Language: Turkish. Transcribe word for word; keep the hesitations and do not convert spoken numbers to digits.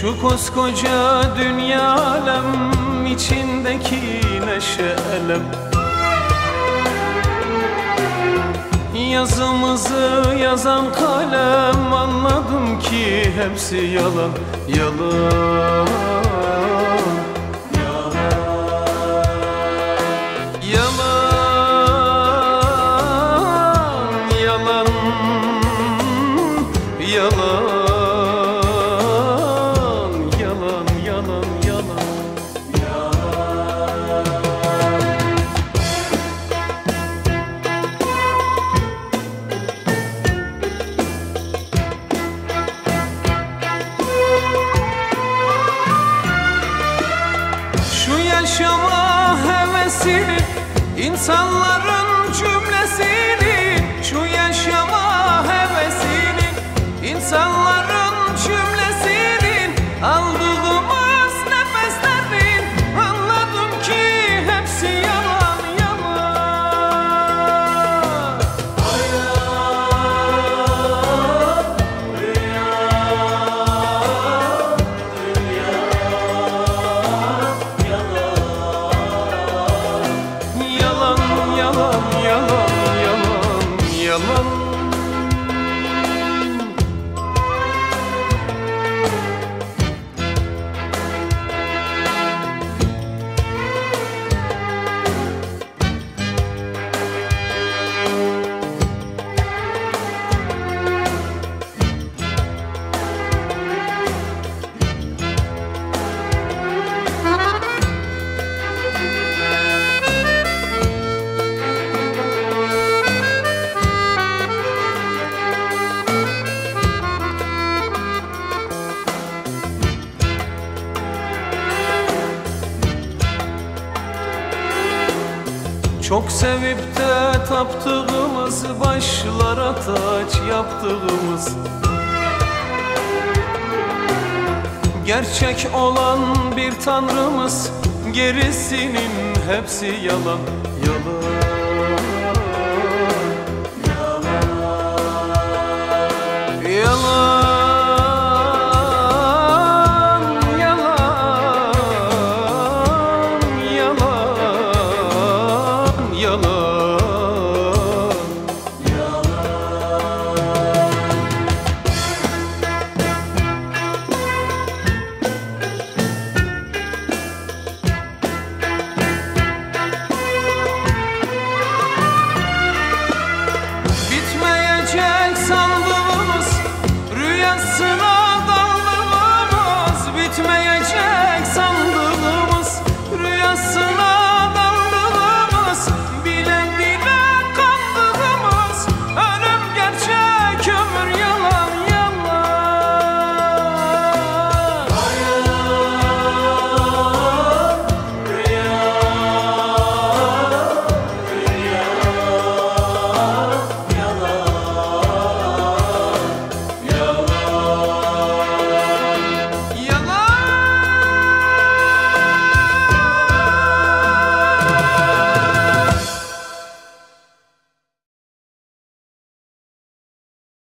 Şu koskoca dünya alem, içindeki neşe elem. Yazımızı yazan kalem, anladım ki hepsi yalan, yalan. Yaşama hevesini, insanların cümlesini, şu yaşama hevesini, insanların cümlesinin, aldığımız nefeslerin, anladım ki hepsi yalan, yalan. Hayat, rüya, dünya. Yalan, yalan, yalan, yalan. Çok sevip de taptığımız, başlara taç yaptığımız, gerçek olan bir tanrımız, gerisinin hepsi yalan, yalan.